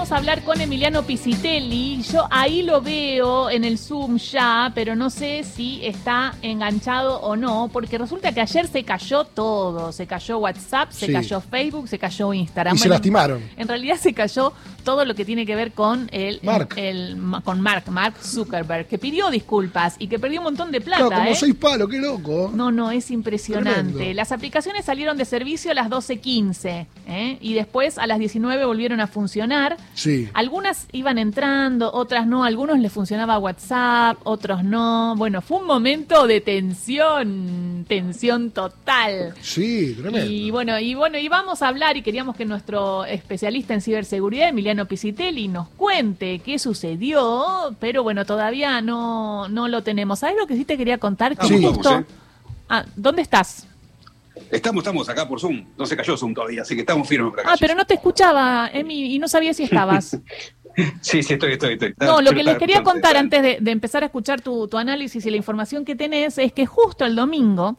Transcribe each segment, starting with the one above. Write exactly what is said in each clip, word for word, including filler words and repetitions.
vamos a hablar con Emiliano Piscitelli. Yo ahí lo veo en el Zoom ya, pero no sé si está enganchado o no, porque resulta que ayer se cayó todo. Se cayó WhatsApp, se Sí. cayó Facebook, se cayó Instagram. Y se lastimaron. En realidad se cayó todo lo que tiene que ver con el, Mark. el, con Mark, Mark Zuckerberg, que pidió disculpas y que perdió un montón de plata. Claro, como ¿eh? seis palos, qué loco. No, no, es impresionante. Tremendo. Las aplicaciones salieron de servicio a las doce quince, ¿eh? Y después a las diecinueve volvieron a funcionar. Sí. Algunas iban entrando, otras no. A algunos les funcionaba WhatsApp, otros no. Bueno, fue un momento de tensión, tensión total. Sí, tremendo. Y bueno, y bueno, y vamos a hablar y queríamos que nuestro especialista en ciberseguridad, Emiliano Piscitelli, nos cuente qué sucedió, pero bueno, todavía no, no lo tenemos. ¿Sabes lo que sí te quería contar? Que Sí. justo... Vamos, ¿eh? Ah, ¿dónde estás? Estamos, estamos acá por Zoom. No se cayó Zoom todavía, así que estamos firmes por acá. Ah, pero no te escuchaba, Emi, y no sabía si estabas. Sí, sí, estoy, estoy, estoy. No, lo que les Está- quería está- contar está- antes de, de empezar a escuchar tu, tu análisis y la información que tenés es que justo el domingo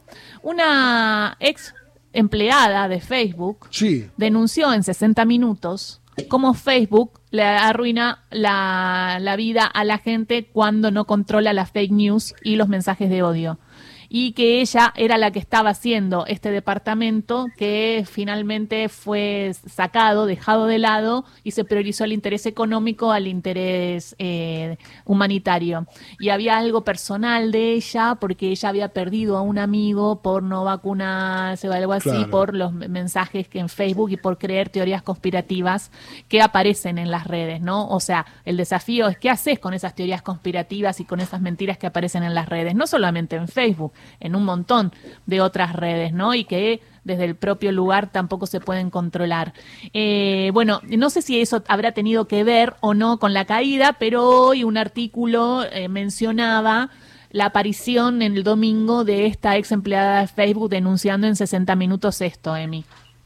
una ex empleada de Facebook Sí. denunció en sesenta minutos cómo Facebook le arruina la, la vida a la gente cuando no controla las fake news y los mensajes de odio. Y que ella era la que estaba haciendo este departamento que finalmente fue sacado, dejado de lado y se priorizó el interés económico al interés eh, humanitario. Y había algo personal de ella porque ella había perdido a un amigo por no vacunarse o algo así, Claro. por los mensajes que en Facebook y por creer teorías conspirativas que aparecen en las redes, ¿no? O sea, el desafío es qué haces con esas teorías conspirativas y con esas mentiras que aparecen en las redes, no solamente en Facebook, en un montón de otras redes, ¿no? Y que desde el propio lugar tampoco se pueden controlar. Eh, bueno, no sé si eso habrá tenido que ver o no con la caída, pero hoy un artículo eh, mencionaba la aparición en el domingo de esta ex empleada de Facebook denunciando en sesenta minutos esto, Emi.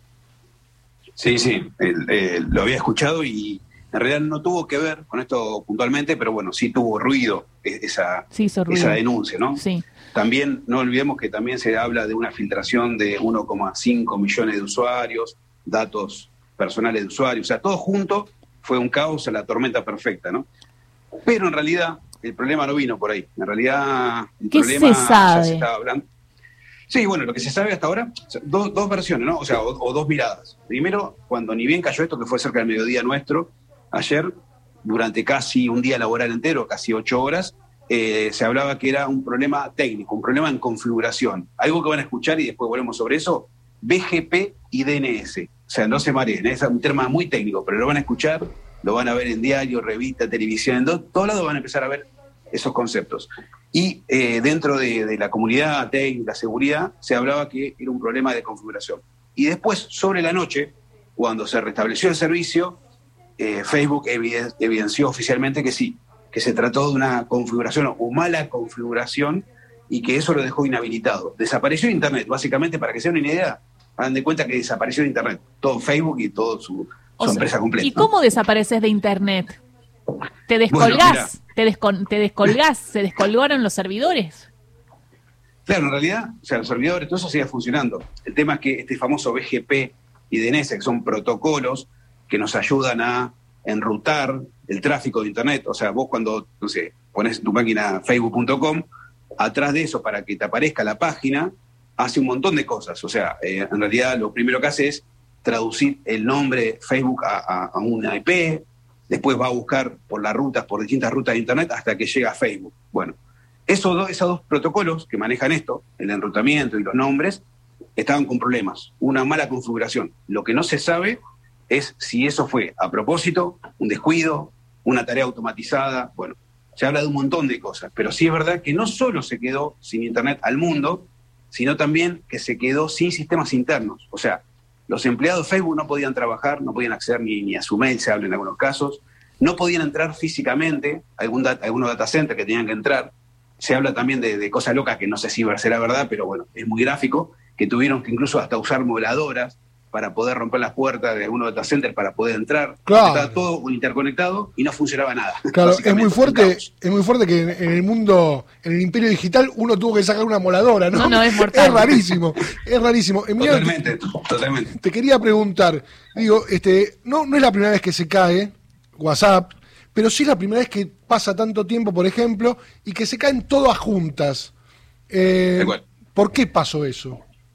Sí, sí, el- el- lo había escuchado y en realidad no tuvo que ver con esto puntualmente, pero bueno, sí tuvo ruido e- esa, Sí, hizo ruido. esa denuncia, ¿no? Sí. También no olvidemos que también se habla de una filtración de uno coma cinco millones de usuarios, datos personales de usuarios, o sea, todo junto fue un caos, la tormenta perfecta, ¿no? Pero en realidad el problema no vino por ahí, en realidad el ¿Qué problema se ya sabe? se estaba hablando. Sí, bueno, lo que se sabe hasta ahora, o sea, dos, dos versiones, ¿no? O sea, o, o dos miradas. Primero, cuando ni bien cayó esto, que fue cerca del mediodía nuestro, ayer, durante casi un día laboral entero, casi ocho horas, eh, se hablaba que era un problema técnico, un problema en configuración. Algo que van a escuchar y después volvemos sobre eso, B G P y D N S. O sea, no se mareen, es un tema muy técnico, pero lo van a escuchar, lo van a ver en diario, revista, televisión, en do- todos lados van a empezar a ver esos conceptos. Y eh, dentro de, de la comunidad técnica, seguridad, se hablaba que era un problema de configuración. Y después, sobre la noche, cuando se restableció el servicio, eh, Facebook eviden- evidenció oficialmente que sí, que se trató de una configuración o mala configuración y que eso lo dejó inhabilitado. Desapareció Internet, básicamente, para que se den una idea, hagan de cuenta que desapareció Internet, todo Facebook y toda su, su O sea, empresa completa. ¿y ¿no? cómo desapareces de Internet? ¿Te Bueno, descolgás? ¿Te, descon- ¿Te descolgás? ¿Se descolgaron los servidores? Claro, en realidad, o sea, los servidores, todo eso sigue funcionando. El tema es que este famoso B G P y D N S, que son protocolos que nos ayudan a enrutar el tráfico de Internet. O sea, vos cuando, no sé, pones en tu máquina facebook punto com, atrás de eso, para que te aparezca la página, hace un montón de cosas. O sea, eh, en realidad lo primero que hace es traducir el nombre de Facebook a, a, a una I P, después va a buscar por las rutas, por distintas rutas de Internet, hasta que llega a Facebook. Bueno, esos dos, esos dos protocolos que manejan esto, el enrutamiento y los nombres, estaban con problemas, una mala configuración. Lo que no se sabe es si eso fue a propósito, un descuido, una tarea automatizada. Bueno, se habla de un montón de cosas, pero sí es verdad que no solo se quedó sin Internet al mundo, sino también que se quedó sin sistemas internos. O sea, los empleados de Facebook no podían trabajar, no podían acceder ni, ni a su mail, se habla en algunos casos, no podían entrar físicamente a algún data, algunos data centers que tenían que entrar. Se habla también de, de cosas locas que no sé si será verdad, pero bueno, es muy gráfico, que tuvieron que incluso hasta usar voladoras para poder romper las puertas de algunos data centers para poder entrar. Claro. Estaba todo interconectado y no funcionaba nada. Claro, es Básicamente, muy fuerte, un caos. es muy fuerte que en, en el mundo, en el imperio digital, uno tuvo que sacar una moladora, ¿no? No, no, es mortal. Es rarísimo, es rarísimo. Emiliano, Totalmente, totalmente. te quería preguntar, digo, este, no, no es la primera vez que se cae, WhatsApp, pero sí es la primera vez que pasa tanto tiempo, por ejemplo, y que se caen todas juntas. Eh, ¿Por qué pasó eso?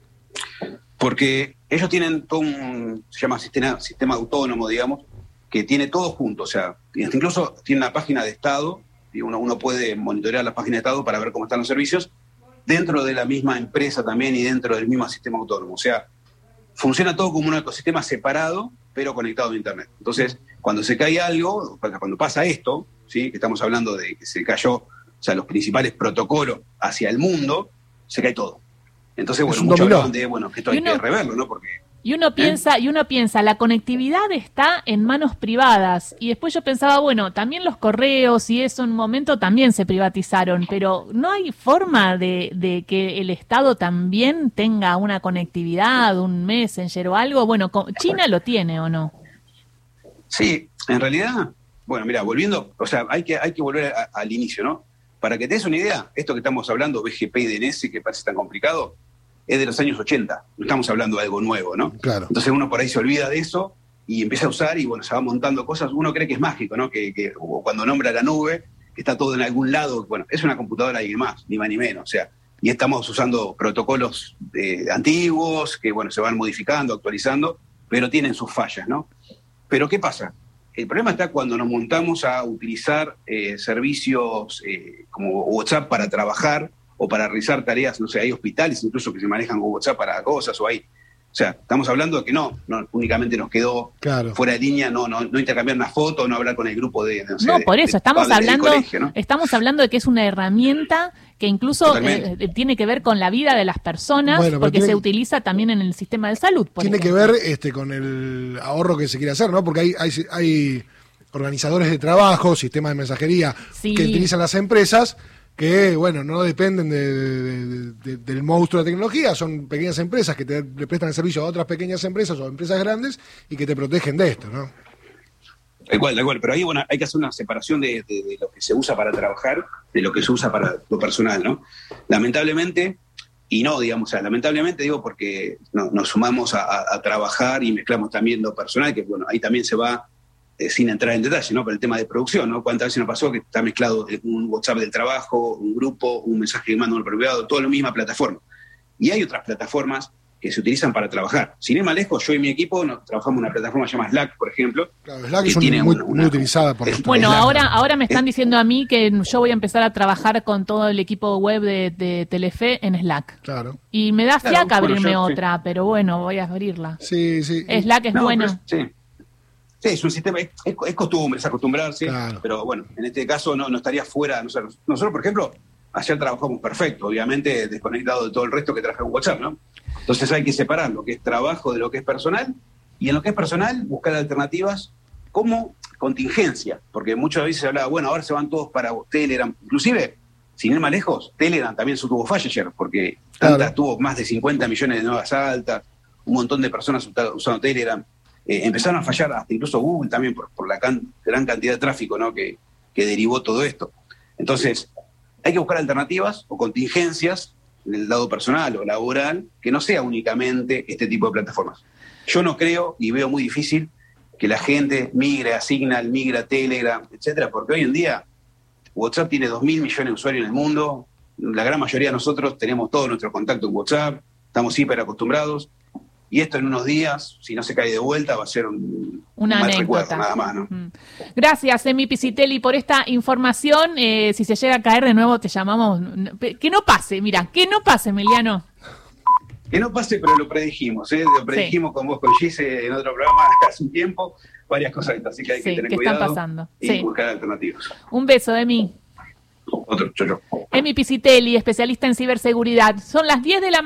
Porque ellos tienen todo un, se llama sistema, sistema autónomo, digamos, que tiene todo junto, o sea, incluso tiene una página de Estado, y uno, uno puede monitorear la página de Estado para ver cómo están los servicios, dentro de la misma empresa también y dentro del mismo sistema autónomo. O sea, funciona todo como un ecosistema separado, pero conectado a Internet. Entonces, cuando se cae algo, cuando pasa esto, ¿sí? Que estamos hablando de que se cayó, o sea, los principales protocolos hacia el mundo, se cae todo. Entonces, bueno, muchos hablaban de, bueno, que esto hay uno, que reverlo, ¿no? Porque... Y uno piensa, ¿eh? y uno piensa, la conectividad está en manos privadas. Y después yo pensaba, bueno, también los correos y eso en un momento también se privatizaron, pero ¿no hay forma de, de que el Estado también tenga una conectividad, un Messenger o algo? Bueno, ¿China lo tiene o no? Sí, en realidad, bueno, mira, volviendo, o sea, hay que, hay que volver a, al inicio, ¿no? Para que te des una idea, esto que estamos hablando, B G P y D N S, que parece tan complicado, es de los años ochenta, no estamos hablando de algo nuevo, ¿no? Claro. Entonces uno por ahí se olvida de eso y empieza a usar y bueno, se va montando cosas, uno cree que es mágico, ¿no? Que, que cuando nombra la nube, que está todo en algún lado, bueno, es una computadora y más, ni más ni menos, o sea, y estamos usando protocolos eh, antiguos, que bueno, se van modificando, actualizando, pero tienen sus fallas, ¿no? Pero ¿qué pasa? El problema está cuando nos montamos a utilizar eh, servicios eh, como WhatsApp para trabajar, o para realizar tareas, no sé, hay hospitales incluso que se manejan con WhatsApp para cosas, o hay, o sea, estamos hablando de que no, no únicamente nos quedó claro. fuera de línea, no, no, no intercambiar una foto, no hablar con el grupo de, no sé, no, por eso, de, estamos de, hablando, colegio, ¿no? estamos hablando de que es una herramienta que incluso eh, tiene que ver con la vida de las personas, bueno, porque tiene, se utiliza también en el sistema de salud. Por tiene ejemplo. que ver este con el ahorro que se quiere hacer, ¿no? Porque hay, hay, hay organizadores de trabajo, sistemas de mensajería sí. que utilizan las empresas, que, bueno, no dependen de, de, de, del monstruo de la tecnología, son pequeñas empresas que te, le prestan el servicio a otras pequeñas empresas o empresas grandes y que te protegen de esto, ¿no? Igual, igual, pero ahí, bueno, hay que hacer una separación de, de, de lo que se usa para trabajar, de lo que se usa para lo personal, ¿no? Lamentablemente, y no, digamos, o sea, lamentablemente digo porque no, nos sumamos a, a, a trabajar y mezclamos también lo personal, que, bueno, ahí también se va... Eh, sin entrar en detalle, ¿no? Pero el tema de producción, ¿no? ¿Cuántas veces nos pasó que está mezclado un WhatsApp del trabajo, un grupo, un mensaje que manda un privado, todo en la misma plataforma? Y hay otras plataformas que se utilizan para trabajar. Sin ir más lejos, yo y mi equipo nos trabajamos en una plataforma llamada Slack, por ejemplo. Claro, Slack es muy, una, muy utilizada por es, Bueno, Slack. ahora ahora me están diciendo a mí que yo voy a empezar a trabajar con todo el equipo web de, de Telefe en Slack. Claro. Y me da fiaca claro, abrirme bueno, yo, otra, sí. pero bueno, voy a abrirla. Sí, sí. Slack es no, bueno. Pues, sí. Sí, es un sistema, es, es costumbre, es acostumbrarse, claro. Pero bueno, en este caso no, no estaría fuera. Nosotros, nosotros, por ejemplo, ayer trabajamos perfecto, obviamente desconectado de todo el resto que trabaja en WhatsApp, ¿no? Entonces hay que separar lo que es trabajo de lo que es personal, y en lo que es personal buscar alternativas como contingencia, porque muchas veces se hablaba, bueno, ahora se van todos para Telegram, inclusive, sin ir más lejos, Telegram también su tuvo falla ayer, porque tantas claro. tuvo más de cincuenta millones de nuevas altas, un montón de personas usando Telegram. Eh, empezaron a fallar hasta incluso Google también por, por la can, gran cantidad de tráfico, ¿no? que, que derivó todo esto. Entonces, hay que buscar alternativas o contingencias del lado personal o laboral que no sea únicamente este tipo de plataformas. Yo no creo y veo muy difícil que la gente migre a Signal, migre a Telegram, etcétera, porque hoy en día WhatsApp tiene dos mil millones de usuarios en el mundo, la gran mayoría de nosotros tenemos todo nuestro contacto en WhatsApp, estamos hiper acostumbrados. Y esto en unos días, si no se cae de vuelta, va a ser un, una un mal anécdota. recuerdo, nada más, ¿no? Mm. Gracias, Emi Pisitelli, por esta información. Eh, si se llega a caer de nuevo, te llamamos. Que no pase, mira, que no pase, Emiliano. Que no pase, pero lo predijimos, ¿eh? Lo predijimos sí. con vos, con Gise, en otro programa hace un tiempo, varias cosas, así que hay que sí, tener que cuidado están pasando. y Sí. buscar alternativas. Un beso, Emi. Otro, yo, yo. Emi Pisitelli, especialista en ciberseguridad. Son las diez de la mañana.